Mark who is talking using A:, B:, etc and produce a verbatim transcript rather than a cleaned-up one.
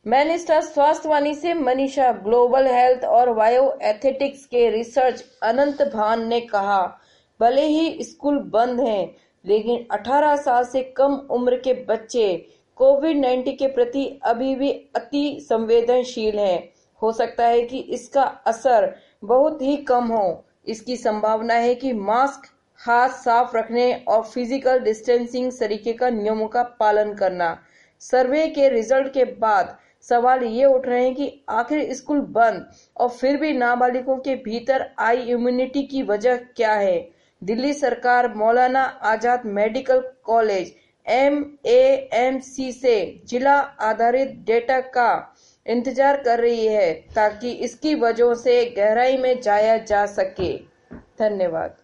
A: मैनिस्टा स्वास्थ्यवाणी से Manisha. Global health और बायो एथेटिक्स के रिसर्च अनंत भान ने कहा, भले ही स्कूल बंद हैं, लेकिन अठारह साल से कम उम्र के बच्चे कोविड नाइन्टीन के प्रति अभी भी अति संवेदनशील हैं। हो सकता है कि इसका असर बहुत ही कम हो। इसकी संभावना है कि मास्क, हाथ साफ रखने और फिजिकल डिस्टेंसिंग तरीके का नियमों का पालन करना। सर्वे के रिजल्ट के बाद सवाल ये उठ रहे हैं कि आखिर स्कूल बंद और फिर भी नाबालिगों के भीतर आई इम्यूनिटी की वजह क्या है। दिल्ली सरकार Maulana Azad medical college M A M C से जिला आधारित डेटा का इंतजार कर रही है ताकि इसकी वजहों से गहराई में जाया जा सके। धन्यवाद।